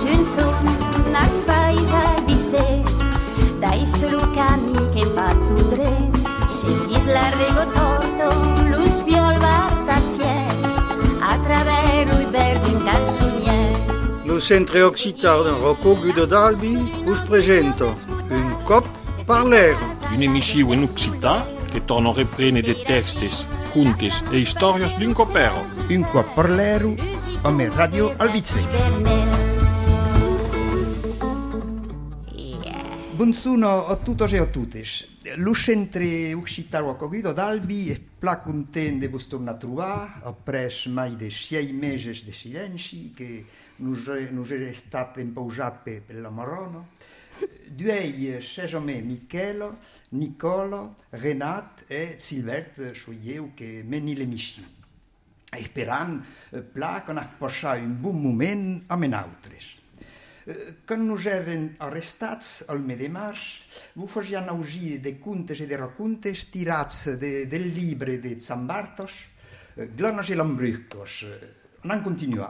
Schön sunnac paisa di ses, dai slucani che patudres, seguis l'arrigo torto, lus violata sies, attraverso i verdi in calzonier. Lo Centre Occitan Rocco Guido d'Albi us presento Un cop parlero. Un'emissione in Occitan che torna a riprendere dei testi, contes e storie d'un copero. Un cop parlero a me Radio Albize. Buongiorno a tutti e a tutte. Lo Centre Occitan Rocco Guido d'Albi è pla content de vos tornar a trobar après mai de 6 mesi de silenci che nos è stato impausat per la Marona. Duei ses a me Michele, Nicola, Renat e Silvert Soieu che meni l'emission. E sperant pla qu'on a passat un bon moment a menautres. Quan nos eren arrestats al mes de març, vos facian augir de contes e de racontes tirats del llibre de Sant Bartos, Glones e Lambruscos. On continua.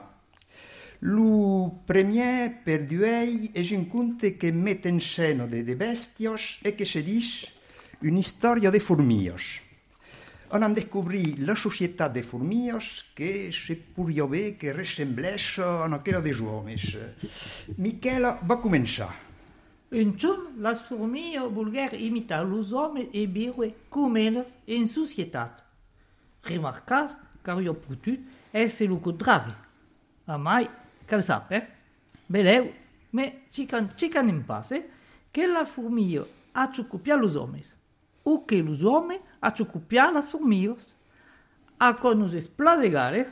Lo premier per duei és un conte que met en scena de bèstios e que se dis una història de formillos. On a descobrit la societat de formillos que se podria bé que ressembleix a aquella dels homes. Michele va començar. Un giorno las formilles vulgaires imitar los hommes e viure com elles en societat. Remarcas, car io putut essere lo contrari. A mai, cal sape, beleu, me cican in passe, che la formiglia ha copiar los hommes, o che los hommes ha copiar las formillas, a con nos esplasegare.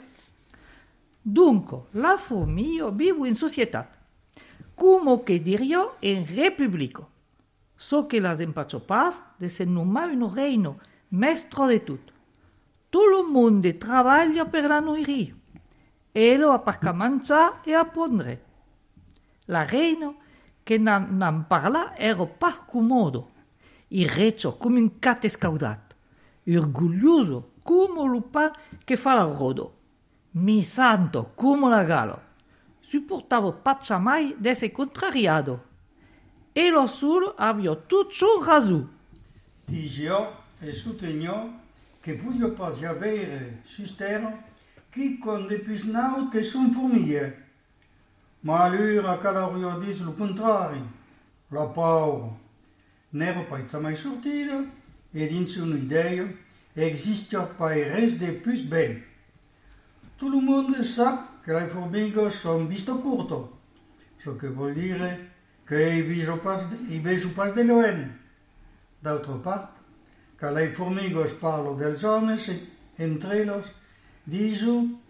Dunque, la formiglia vive in società, come che dirio in repubblico, so che las empaciopas de se nomar un reino, mestro de tutto. Tutto il mondo lavora per la noiria, e lo ha per mangiare e a pondere. La reina, che non parla, era per comodo, irreggio come un cat scaudato, orgoglioso come lo pan che fa la rodo, mi santo come la galo, supportava paccia mai d'essere contrariato, e lo solo aveva tutto raso. Dicevo e sottolineò che voglio pas avere sus terra chi con de più naut che son formiglie, ma allora Calario dice lo contrario, la paura. N'era pas mai sortito e in sua idea existe pas res de plus belle. Tout le monde sa che le formiche sono visto curto, ce che vuol dire che i vejo pas de loin. D'altra parte, che le formiche parlano dels hommes entre elles, dicono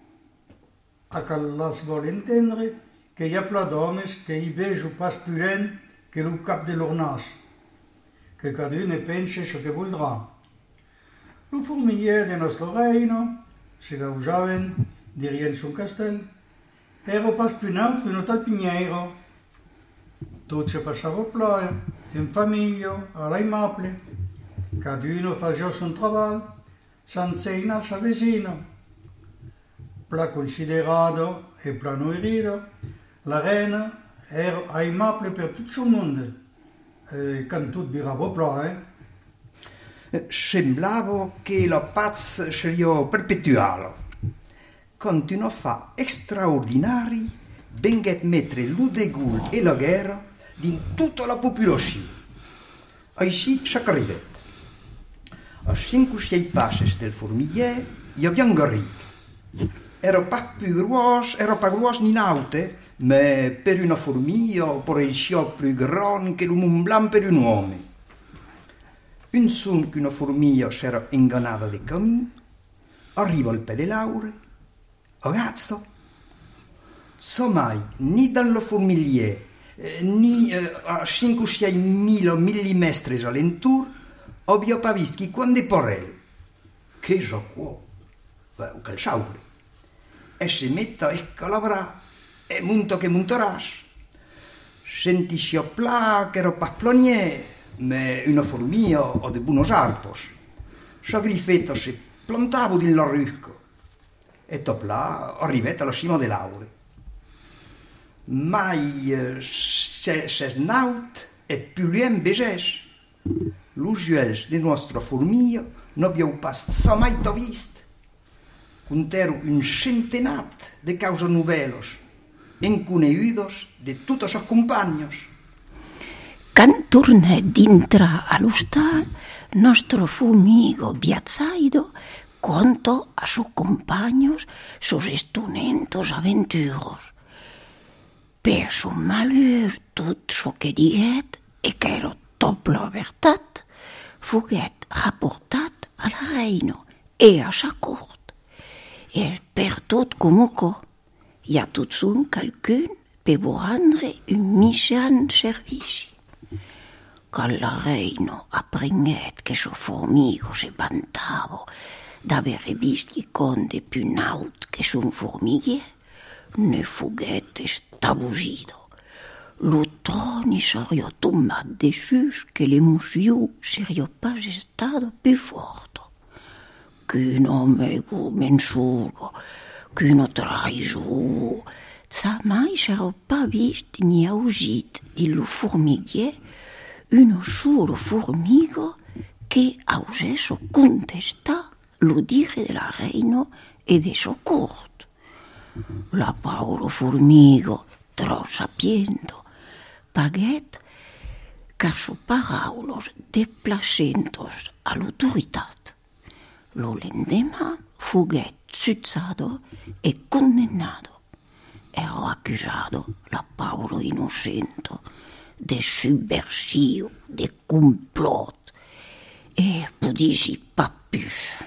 a che las vol entendre che hi ha pla d'homes che i vejo pas più ren che lo cap de lor nas, che cadune pensa ciò che voldrà. Lo formigliere del nostro reino, se gausaven di rien sul castel, era pas più naut che un tal piniero. Tutto si passava ploia, in famiglia, all'aimable, caduno faceva son travail, senza una sa vicino. Pla considerato e pla noirido, la reina era aimable per tutto il mondo. Quand tot virava ploia, Semblava che la paz seria perpetuale. Continuò a fa straordinari, benché mettere lo degul e la guerra in tutta la popolazione. Així s'arriba. A 5 o 6 passes del formiglier hi havia un garric. Era pas gros ni naute, ma per una formiglia parecchia più grande che il Mont Blanc per un uomo. Un son che una formiglia s'era ingannata di cammino, arriva al pedelaure, ragazzo, so mai, ni dalla formiglier, ni a 5 o 6 millimestri all'intorno, abbia pas visto che quando è parello, che già qua, un calciaure, e si mette a calabrare, e monta che monterà, sentisce a pla che era pas planier, ma una formiglia ha de buonos arbos. Sa grifetta si plantava in la rusca e dopo là arrivette alla cima dell'aure. mai ses naut e puliem begès. Los juels de nostra formia no abbiau pas mai vist. Contero un centenat de causa novelos, enconeudos de tutos os compagnos. Can tornè dintra all'ostal, nostro fumigo Biazzaido contò a sus compagnos sus estunentos aventuros. Per su malheur tot so que diguet e qu'era tot la veritat, foguet rapportat a la reina e a sa cort. E per tot comuco, hi ha tot son calcun per rendre un mitjan servici. Quand la reina apprenguet che suo formigo se vantava d'avere visti conde più naut che son formighier, ne foguet estabugido. Lo troni seria tombat dessus che l'emoció seria pas estado più forte. Qu'un amigo mensugo, qu'una traïsor, sa mai s'era pas vist ni augit di lo formighier uno solo formigo che ausesso contestar lo dire della reina e de suo corte. La Paolo formigo, tro sapiendo, paguet car su paraulos deplacentos all'autoritat. Lo lendemain fuguet zuzzado e condenado. Ero accusado, la Paolo innocento, de subversio, de complot, e pudisi pas plus.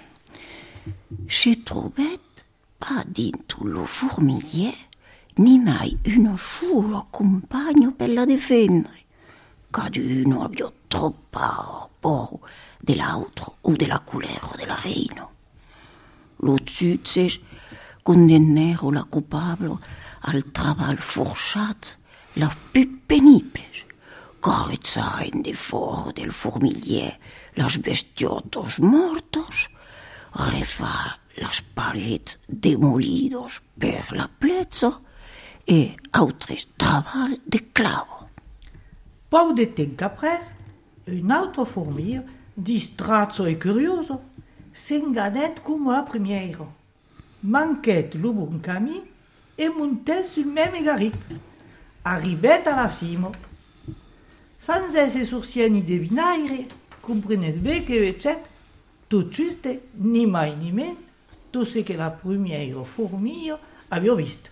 Se trovet pas dintro lo formiglier ni mai uno solo compagno per la difendere. Caduno abbia troppa paura dell'altro o della colera della reina. Lo zuzes condannero la coupable al travail forçat la più penibile, carezzare de fora del formiglier las bestiotos mortos, refar las parets demolidos per la plezzo e altres travail de clavo. Poc de temps après, un autre fourmi, distratto e curioso, s'engadet come la première. Manquet lo bon camí e montet sul même garip. Arribet a la cima. Sans esse sourcier ni devinaire, comprenet bé que vetzet, tot juste, ni mai ni men, tot ce que la première fourmi havia vist.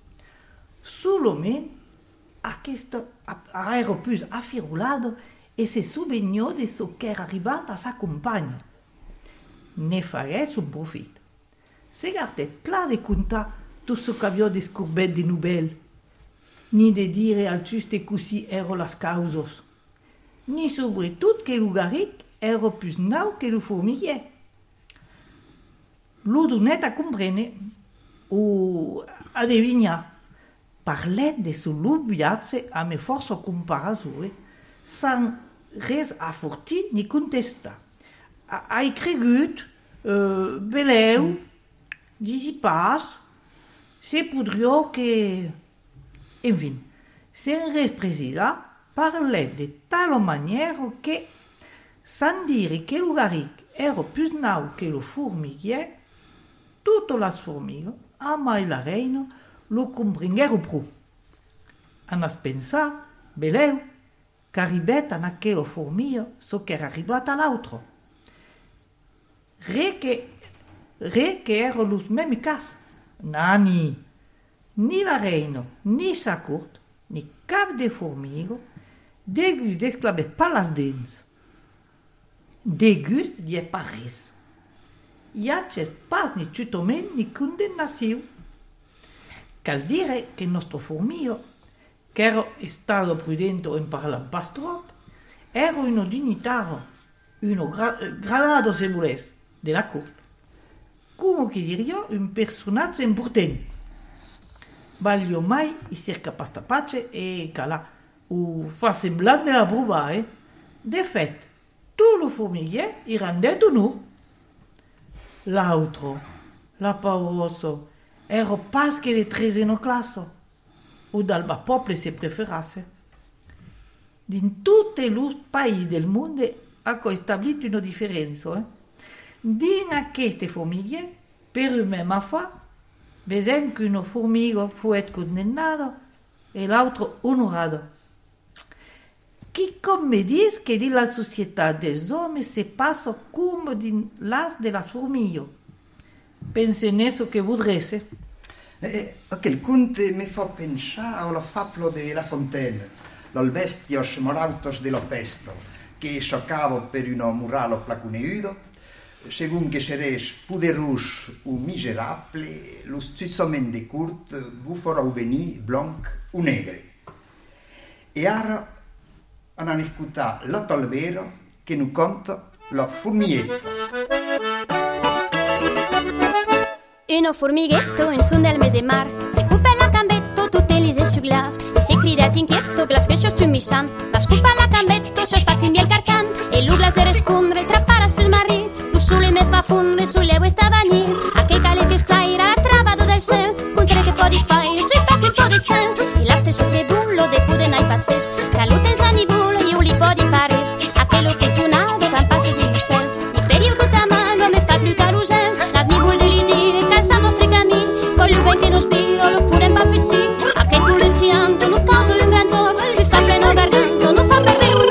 Solament, aquesta era plus afirulado e se souvenió de ce qu'era arribat a sa compagna. Ne faguet son profit. Se gardet pla de contar tot ce qu'havia descobert de nouvelles, ni de dire al juste così ero las causos, ni sobretot que lo garric era plus nau que lo formiguer. Lo donet a comprene, o a devinar, parlet de su long viatge a me força comparaçore, sans res a fortir ni contestar. Ai cregut, beleu, disi pas, se podria que... Enfin, sen res precisar, parlet de tal manière que, sans dire que lo garric era plus nau que lo formiguer, totes las formigas, a mai la reina, lo comprenguero pro. Anas pensar, beleu, qu'arribet en aquella formilla so qu'era arribat a l'altre. Re que era los memi cas. Nani, ni la reina, ni sa court, ni cap de formiga, degus d'esclavet pas las dents. Degus d'y pas res. I ha pas ni tutoment ni condennació. Cal dire que nostro formillo, che era stato prudente in parlar pas trop, era uno dignitario, uno gradado se volesse, della corte. Come che diria un personaggio importante. Valio mai i cerca pasta pace e calà, o fa semblant de la provar, De fait, tout le formiguer i rendait honor. L'altro, la pauroso, era pas que de tres en classe. ou dans le peuple se préférasse. Dans tutti i paesi del mondo ha stabilito una differenza. Dans queste famiglie, per une même fois, vedendo che una formiga fu condannata e l'altro onorato. Chi come dice che nella società degli uomini si passa come nell'as della formiga? Pensi nesso che vorreste? Quel conte mi fa pensare alla fabula de La Fontaine, los bestios morautos de lo pesto, che sciocava per una muralo placuneudo, segun che seres poderus o miserable, lo stuzzamente curt, bufora o veni, blanc o negre. E ora andiamo a ascoltare l'otto albero che nu conta la formiglietta. Uno formighetto in su nel mese mar, si coupe la cambetto, tutte lise su glace, e si crida inquietto, glas che tu mi san, ma scupa la cambetto, so spatti miel carcan, e lu glas de rispondere, tra paras pel marin, lu sole me fa fondere sulle questa vanir, a che cale che sclaira, travado del sen, contre che po' di fare, sui pacchi un po' di sen, e la stessa trebullo, de pude nai passes, calute sanibolo, io li po' di pares, a che lo che tu nado, can passo di Bruxelles, il periodo tamango, me fa più carousel, la nibul de l'idire, con il vento non spiro, lo pure in baffissi, a che tu le cianto, non caso un grandor, mi fa pleno garganto, non fa perdere un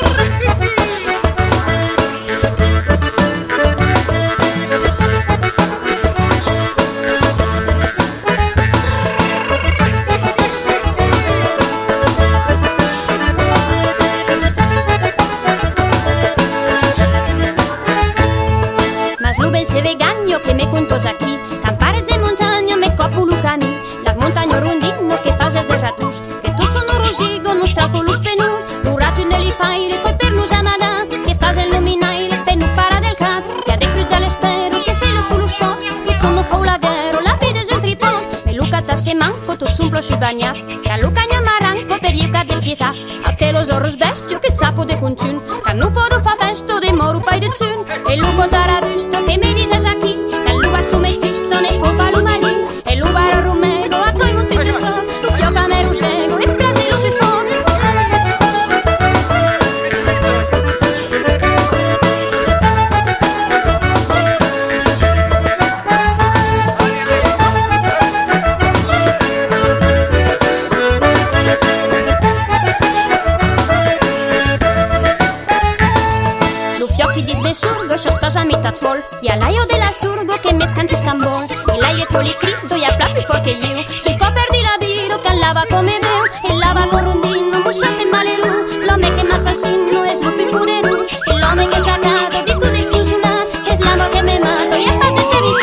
Mas lo ben se vegagno che me contos aquí, campare ze montagna me copo lucami, las montagne rondino che fase de ratus, che tu sono rosigo, non strapo lo spenu, l'urato nelli faire, coi per l'usa madà, che fase il nominaire, pennu para del cat, che ha de cruzza l'espero, che se lo culo spos, tu sono faulaghero, la vede sul tripod, e Luca tasse manco, tu sumplo sul bagnat, che Luca maranco per iuca del pietà, a che lo zorro sbestio, che zappo de cunciun, che non podo fa festo, de moru pai de zun, e lu contara busto, che me dice aquí, che lu assume giusto, ne fo palumalin, e lu varo rumego, a coi monti giù so, lu fioca me rusego, e prasi lu bifon. Surgo, so sposa metà fol, e all'aio della surgo che me scanti scambon, e l'aio con li crido, e a più forte io, sul coper di ladiro che lava come veo, e lava con rondino, busciate male ru, l'uomo che m'assassino, e slupi pure ru, e l'uomo che sacato, di tu disconsular, e slavo che me mato, e a parte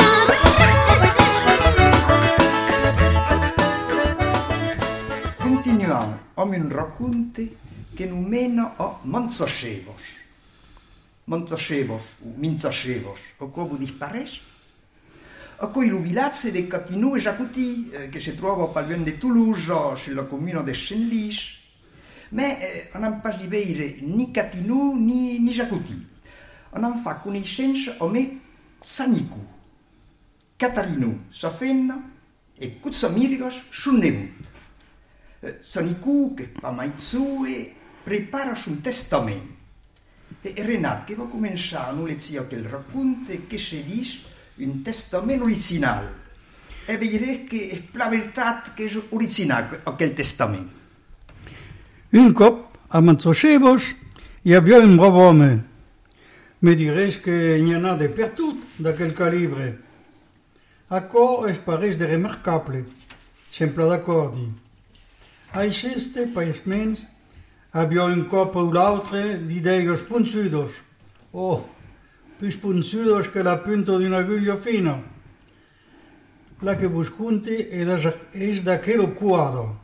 eternità. Continuiamo a un racconto che non meno a Montsachevos. Montsachevos, o Mintsachevos, o come di pares, a cui il villaggio di Catinou e Jacouty, che si trova al Palvion di Toulouse, sulla comune di Senlis, ma non pas di vedere ni Catinou ni Jacouty. Non fa conoscenza a me Sanicu, Catalinu, Safenna e Kutsamirgos sul Nevut. Sanicu, che fa mai sue, prepara un testamento. E Renat che va cominciare una lezione che racconta che si dice un testamento originale. E vedrete che è la verità che è originale a quel testamento. Un cop a Montsachevos il y avait un brave homme. Me dirais qu'il y en a de partout de quel calibre. A quoi es pareix de remarquable, sempre d'acord. Aixeste, paesmens, havia un cop o l'altre d'ideios punzudos. Oh, più punzudos che la punta di un'agulla fina. La che vos conti és d'aquell quadro.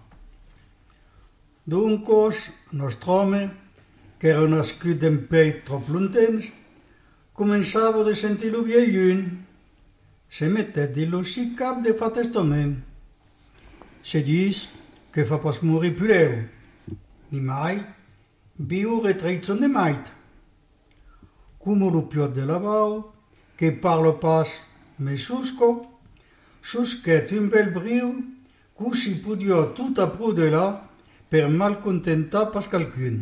Dunque, nostre home, che era nascut en pei trop lontens, començava de sentir-lo bien lluny. Se mettet di-lo si cap de fa testament. Se dis que fa pas morir pleu, ni mai viu retraizon de mait. Come lo piot de lavau, que parlo pas me susco, susquet un bel briu, così podio tutta prudela per malcontentar pas qualcun.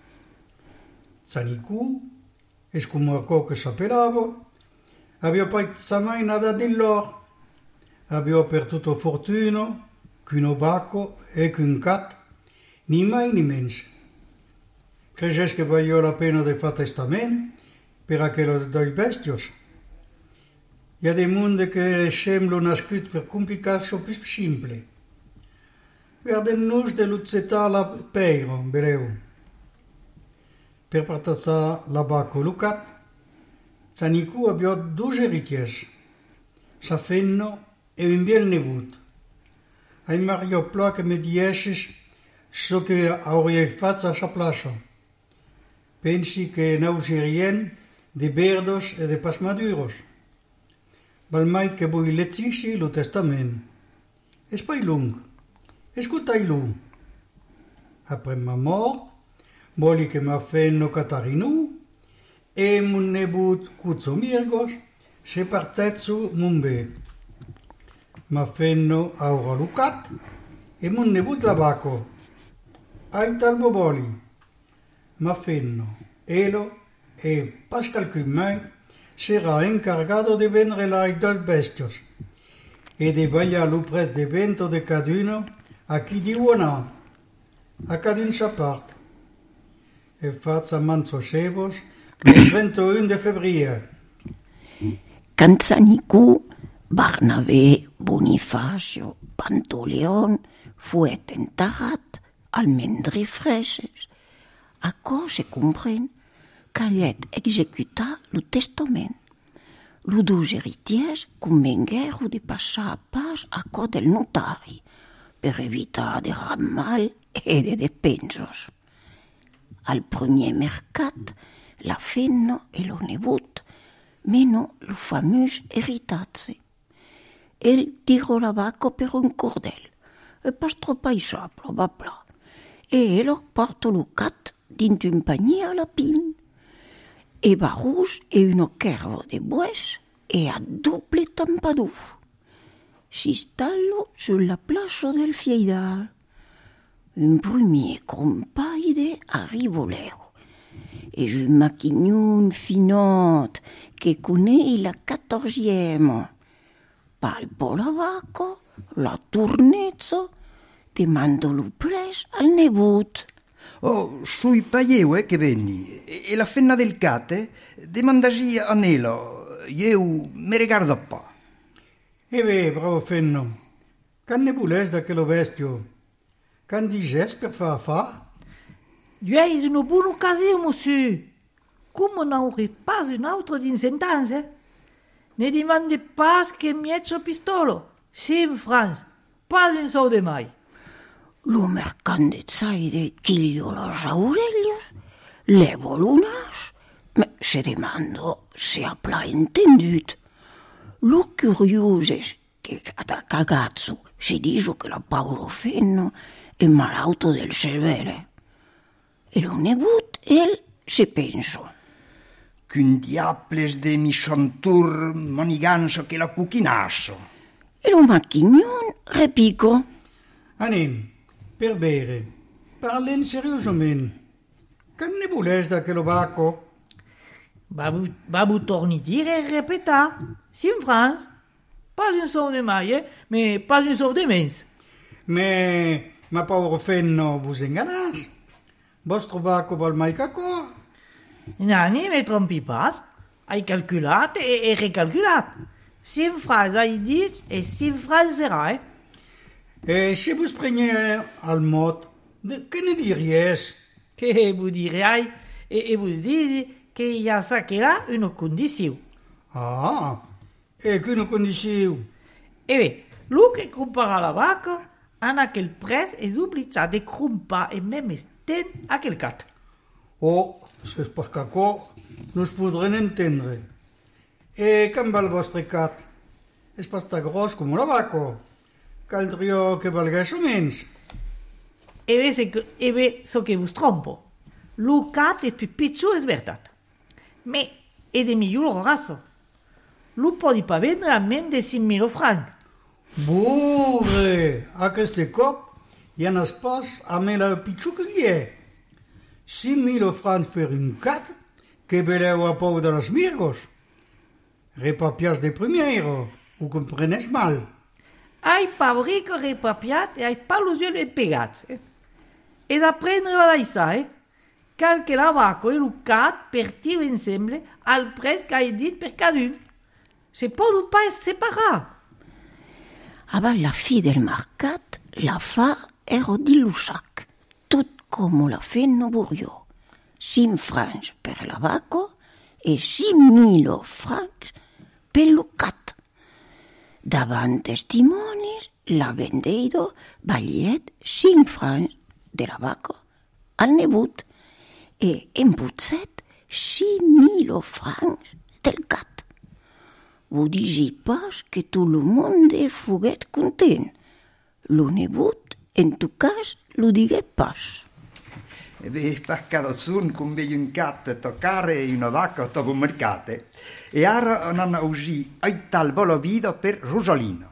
Zanicu, es come a che sapelavo, aveva pas mai nada di loro. Aveva perduto fortuna, qu'un bacco e qu'un cat, ni mai ni mens. Creges che voglio la pena di fare testament per aquellos due bestios? Hi ha de monde que semblano nascuts per complicar-se più simple. Verden-nos de l'utzetar la peiro, veleu. Per partassar la bacco lucat, Zanicu aveva due eritiers, sa fenno e un biel nebut. Ai Mario pla che mi dieses so che avrei fatto a sa plaça. Pensi che nauserien de verdos e de pas maduros. Balmai che voi lettissi lo testament. Es pai lung. Escutai-lo. Après ma mort, voli che ma fenno Catarinu e mun nebut cuzzo mirgos se partezzo mumbe. Ma fenno aura lucat e mun nebut labaco. Ai talbo voli. Ma fenno, elo e Pascal Cumai será encargado de vendre ai dos bestios e de ballar lo pres de vento de caduno a chi diuona, a cadun sa part. E faccia manzo sevos il 21 de febbraio. Canzanicu, Barnabé, Bonifacio, Pantoleon fut enterrat al mendri freses. A co se compren qu'allet executar lo testament. Lo dos heritiers convenguero de passar pas a co del notari per evitar de ramal e de despensos. Al premier mercat, la fenno e lo nebut meno lo famus eritatze. El tirò la bacco per un cordel, e pas troppo aisaplo, va pla. E elo porto lo cat dint un panier a la pin. E barus e uno kervo de bues e a double tampadou. S'istallo sulla plaça del Fieidal. Un premier compaide arrivoleu. E un maquignon finot che conei la 14ème. Palpo la bacco, la tournezzo, te mando lo pres al nebut. Oh, sui paieu, che venni. E la fenna del cate demandagi a Nelo. Io me regardo pa. E beh, bravo fenno. Can ne voles da che lo bestio? Can diges per fa? Tu es une bonne occasion, monsieur. Comme n'aurait pas une autre d'une sentence, ne demandez pas que mietzo pistolo. 5 francs, pas un sou de mai. Lo mercant de zaire chiglio los aurelios, levo lunas, ma se demando se ha pla intendut. Lo curios es che cada cagazzo si diso che la Paolo Fenno è malauto del cervere. E lo nebut el se penso. Qu'un diables de michontur moniganso che la cuchinasso. E lo maquignon repico. Anem, per bere. Parlen seriosament. Can ne voles da che lo bacco? Babu torni dire e repeta. 5 francs. Pas un sou de mai, mais pas un sou de mens. Ma pauvre fenno, vous enganas? Vostro bacco val mai caco? Nani, me trompi pas. Hai calculat e recalculat. 5 francs hai dit e 5 francs serà, E se vous preniez al mot, que ne diries? Que vous direz e vous disi che hi ha ça que là une condition. Ah, e qu'une condition? E bé, lo que compara la vaca, en aquel pres és obligat de crompar e mem estent aquel cat. Oh, c'est pas caco, nous podrem entendre. E can val vostre cat? És pas tan gros com la vaca. Caldria que valgués o menys. E bé, so que vos trompo. Lo cat è più piccolo, és veritat. Me è de millor raça. Lo podi pas vendre a men de 5.000 francs. Burre, aquest cop hi ha un pas a me la pitxuquiller. 5.000 francs per un cat que veleu a pou de les mirgos. Repapiats de primero, ho comprenes mal. Ai pavrico repapiat e ai palusioni e pegats. E da prendere da isa, cal che la vaco e lo cat partiu ensemble al pres che hai dit per cadun. Se pot pas separar. Avant la fi del mercat, la fa ero di Lussac, tot com la fe no Burió. 5 francs per la vaco e 5.000 francs per lo cat. Davant testimonis, la vendeiro valiet 5 francs de la vaco al nebut e en putzet 6.000 francs del cat. Vous disiez pas que tout le monde foguet content. Lo nebut, en tout cas, lo diguet pas. Per cadascun conveglia un cat toccare una vacca dopo un mercato. E ora non usì ai tal volovido per Rosolino.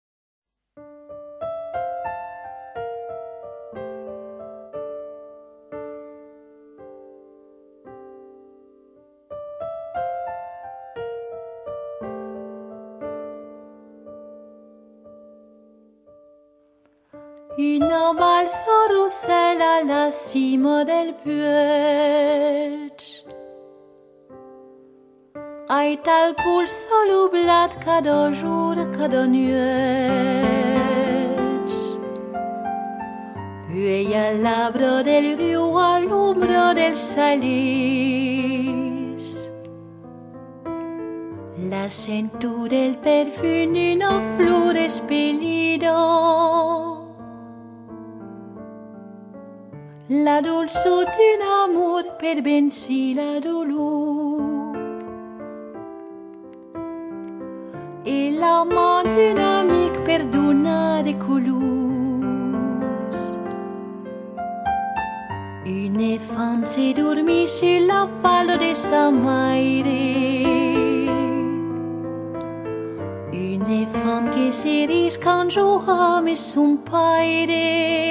Una balsa rossella alla cima del puig. Ai tal pulso nublat cada jour, cada nuit. Puis al labro del rio all'ombra del salis. La sento del perfume una flor espellida. La dulce d'un amor per bensi la dolor e la man d'un amic per donar de colors. Une enfant s'est dormie sur la falda de sa mère. Une enfant qui se risque quand jouera avec son père.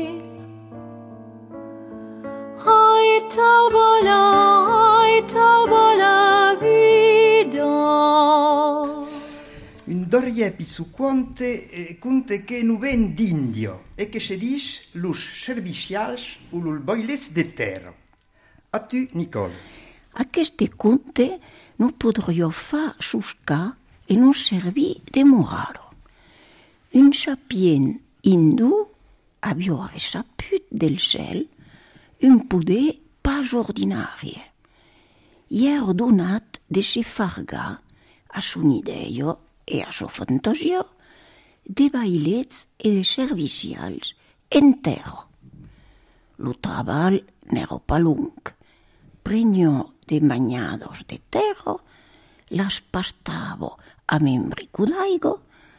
Un doriepi su conte che nu ven d'Indio e che se dis los servicials o los boilets de terra. A tu, Nicole. Aquest conte no podria fa suscar e non servir de moralo. Un sapient hindú havia resaput del cel un poder pas ordinari. I era donat de se fargar a son idea e a sa fantasia de bailets e de servicials en terra. Lo treball n'era pas long. Prenio de manyados de terra, las pastavo amb un brico d'aigua,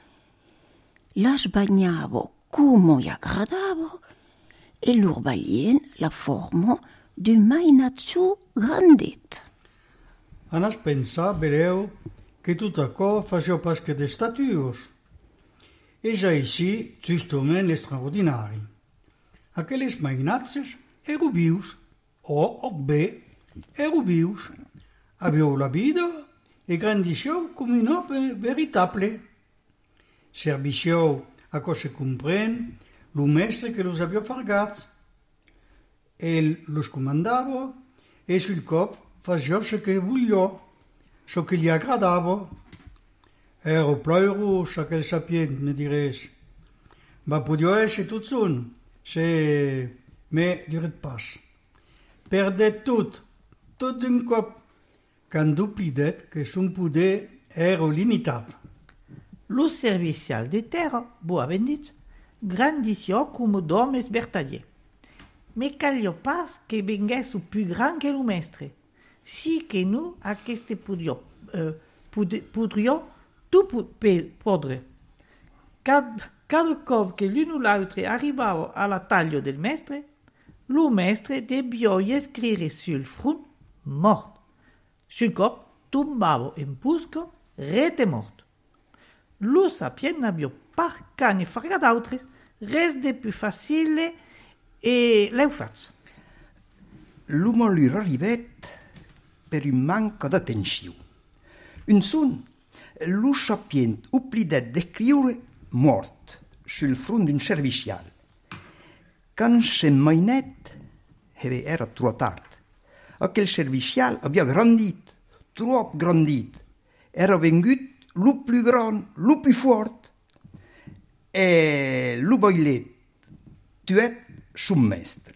las bagnavo come gli agradava e lor valien la forma d'un mainatzu grandet. Anas pensar, vereu, que tot això faceu pas que d'estatues. És així justament extraordinari. Aquelles mainatges ero vius, o bé, ero vius. Avieu la vida e grandixeu com un home veritable. Servixeu a co se comprèn lo mestre que los havia fargats. El los comandava e sul cop faceva ce que volia, ce que li agradava. Ero pleurós aquel sapient, me diràs. Va podia ésser tot son, se me diret pas. Perdet tot d'un cop, quand duplidet que son poder era limitat. Lo servicial de terra, bo avem dit, grandissió como d'homes vertadier. Me calia pas que vengués più gran que lo mestre, si que nu aquesta podria tu podre. Cada cop que l'un o l'altre arribava a la taglia del mestre, lo mestre debia scrivere sul front mort. Sul cop tombava in busca rete mort. Lo sapient n'avia par que ne farà d'autres, res de più facile e l'heu fatto. L'uomo lui arrivet per un manco d'attenzione. Un son, lo sapient oublidat d'escriure mort sul front d'un servicial. Quand s'emmoinet, era trop tard. Aquel servicial havia grandit, trop grandit. Era vengut lo plus grand, lo plus fort. E lo boilet tuet son mestre.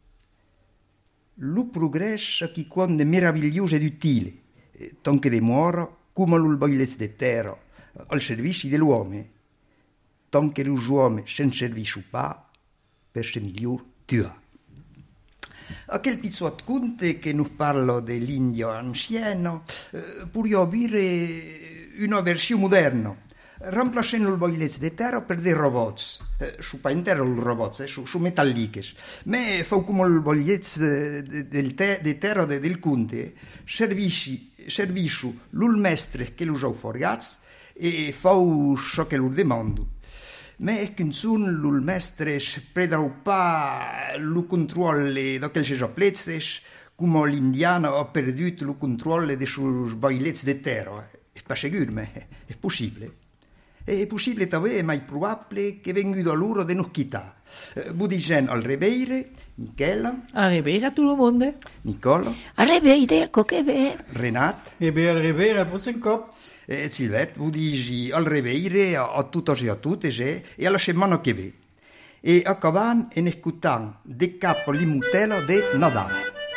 Lo progrès qui quant de meravigliós ed utile, tant que demora come lo boilet de terra al servici dell'uomo, tant que los uomini se'n servisce pas per se miglior tua. Aquel pizzot conte che nos parla dell'Indio anciano, può avere una versione moderna, remplaçant el boilets de terra per des robots. Su pa en terra els robots, su metalliques. Me fau com el boilets de terra del conte, servissu l'ul mestre che los heu forgats e fau so che lor demando. Me è che son l'ul mestre predau pa lo controllo d'aquells aplezes, come l'indiano ha perdut lo controllo de sus boilets de terra. Per segur-me, è possibile. È possibile també, ma è probable che vengudo a loro de nos quitar. Vous dicen al reveire, Michela. A reveire a tout le monde. Nicola. A reveire, che ve. Renat. E bien, arriver al prochain cop. Sylvette, vous dici al reveire a tutti e a tutte e alla settimana che ve. E acabant en escutant de cap l'immutela de Nadal.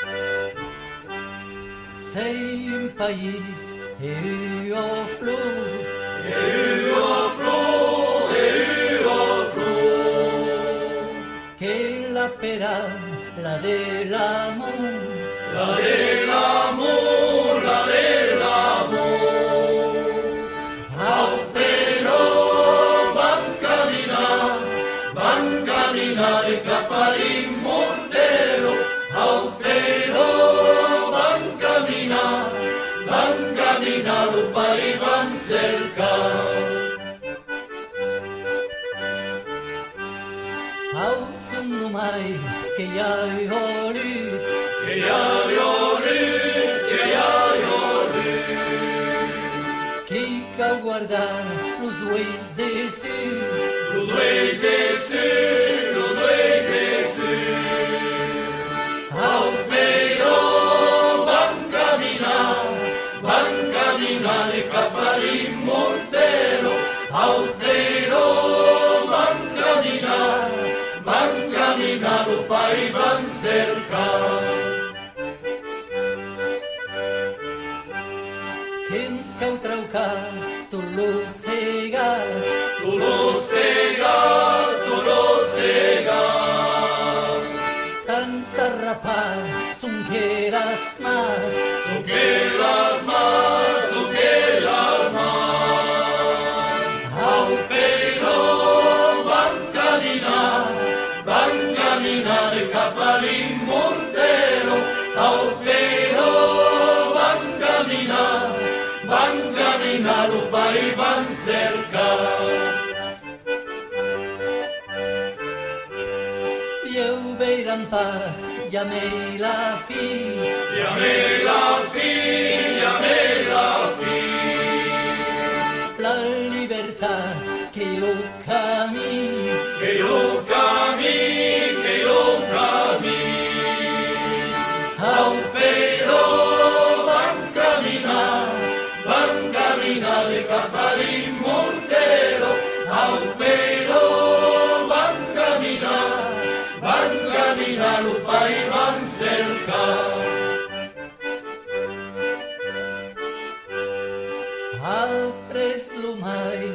Sei un país e o flor, che la pera, la dell'amor, la dell'amor, la dell'amor. Au però van camminare cap all'immortelo, au però van camminare, lo país van cercar. Au son mai che hi ha olits, que hi ha olits, que hi ha olits. Qui cau guardar los uells de sus, los uells de sus, los uells de sus. Au però van camminare cap all'immortelo, au però van camminare, lo país van cercar. Tens cau traucar, tu lo cegas, tu lo cegas, tu lo cegas. Tan zarrapar son que las más, son que las más, son que las más. Au però van camminare cap all'immortelo, au però van camminare, lo país van cercar. Ieu veiran pas, llamei la fi, llamei la fi, llamei la fi. La libertà che lo cammi, che lo cammi, che lo cammi. Au però van camminare cap all'immortelo, au però van camminare, lo país van cercar. Altres lo mai,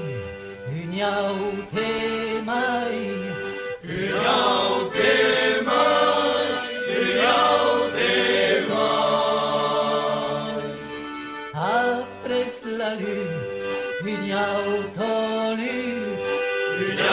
uniaute mai, uniaute mai, uniaute mai. Altres la lutte, uniaute lutte,